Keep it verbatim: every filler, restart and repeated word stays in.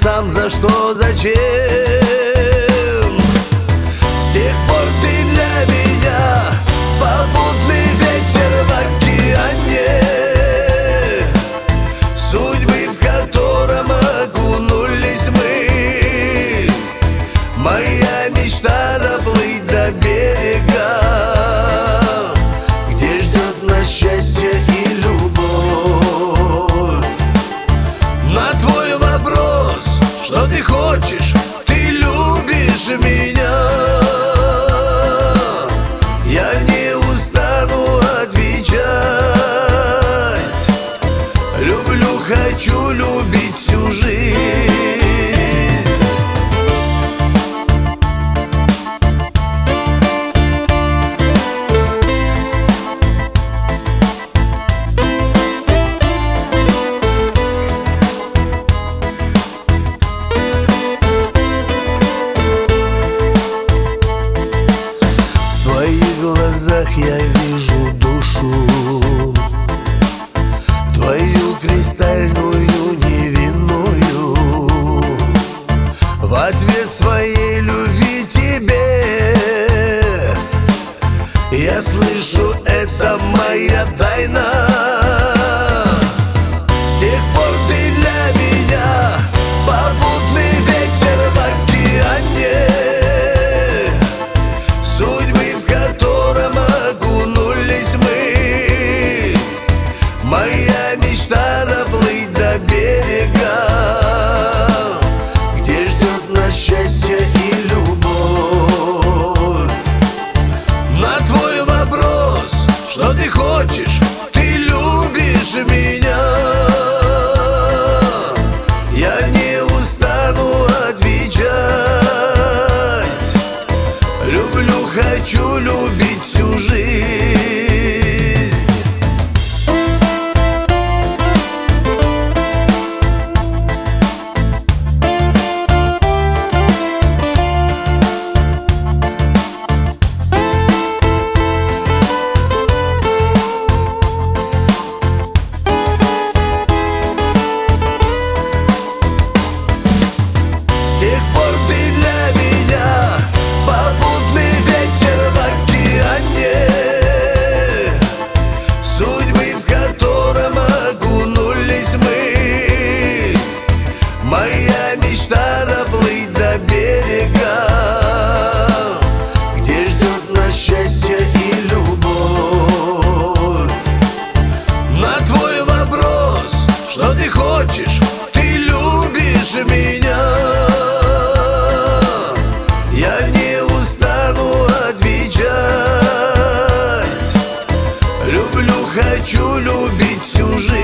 сам за что, зачем. С тех пор ты для меня попутный ветер в океане, судьбы, в котором окунулись мы. Моя мечта доплыть до берега, где ждет нас счастье и любовь. На твой вопрос, что ты хочешь, ты любишь меня, я не устану отвечать. Люблю, хочу любить всю жизнь. В твоих глазах я вижу душу, твою кристальную невинную. В ответ своей любви тебе я слышу, это моя тайна. С тех пор ты для меня попутный ветер в океане, судьбы, в котором окунулись мы. Моя мечта доплыть до берега, где ждет нас счастье и любовь. На твой вопрос, что ты хочешь, ты любишь меня, я не устану отвечать. Люблю, хочу любить всю жизнь. С тех пор ты для меня попутный ветер в океане, судьбы, в котором окунулись мы. Моя мечта доплыть до берега, где ждет нас счастье и любовь. На твой вопрос, что ты хочешь, ты любишь меня, я не устану отвечать. Люблю, хочу любить всю жизнь.